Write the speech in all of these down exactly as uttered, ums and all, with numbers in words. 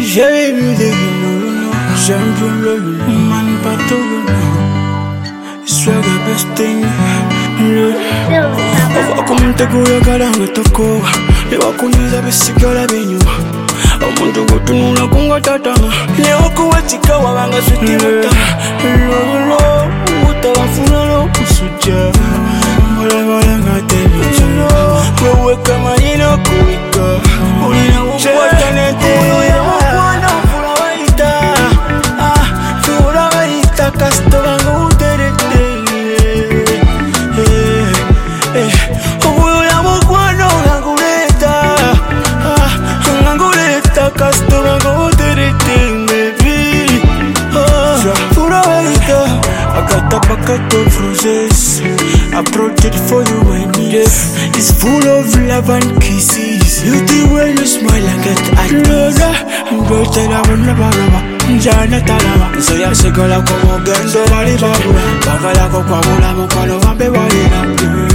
J'ai vu des gueules, j'ai un peu le man pas tout. Swag the best thing. Abakumte kuya kalanga toko. Lewa kuniza besigala benyu. Omuntu gutunula kungatatama. Lewa kuwatika wabanga switi muta. Lolo utawafuna lo kusuja. Mole mole ngatebicha. Wewe kama ino kuika. Ulina wukwata nete. Ulina wukwano fura waita. Ah, fura waita kasto bangu uterete. Customer go to the thing, baby. Oh, for a waiter, I got a bucket of roses. I brought it for you, my need. It's full of love and kisses. You do when you smile and get at me. I'm going to la one baraba, Jana Talaba. So ya se gola como gando vali babula. Bagala ko kwabula mo kwano wambe walina.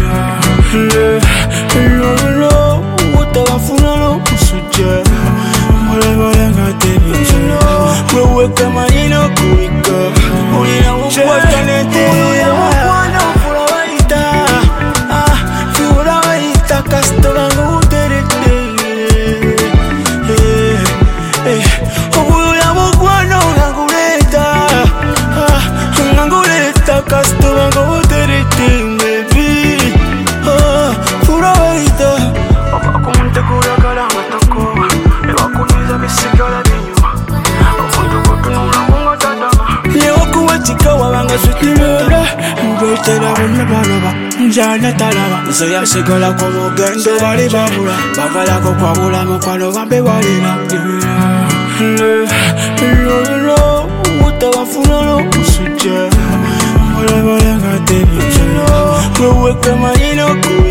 Lo lo, utawafuna lo kusuja. Mole mole ngatebicha. Wewe kama ino kuika. Ulina wukwata nete. Ulina wukwano fura waita. Ah, fura waita kasto bangu uterete. Eh, eh. Ulina wukwano nganguleta. Ah, nganguleta kasto bangu uterete, baby. Ah, fura waita. Abakumunte kuya kalanga toko. Lewa kuwatika wabanga sutilula. Mbetela wuna balaba Njana talaba. Zoya segola como gendo wali babula. Bagala ko kwabula mukwano wambe walina. Lolo utawafuna lo kusuja. Mole mole ngatebicha. Wewe kama ino kuya.